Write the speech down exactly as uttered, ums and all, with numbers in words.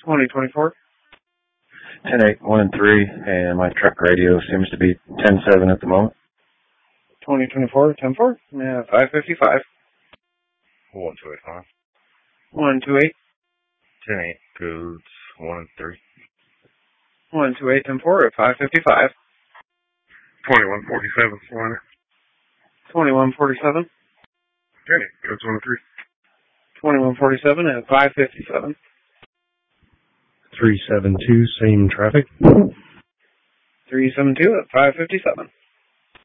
twenty twenty-four. ten eight, one and three, and my truck radio seems to be ten seven at the moment. twenty twenty-four, ten four, yeah, five fifty-five. one two eight five. one two eight. ten eight goes one and three. one two eight, ten four at five fifty-five. twenty-one forty-seven, Slider. twenty-one forty-seven. ten eight goes one and three. twenty-one forty-seven at five fifty-seven. three seven two, same traffic. three seven two at five fifty-seven.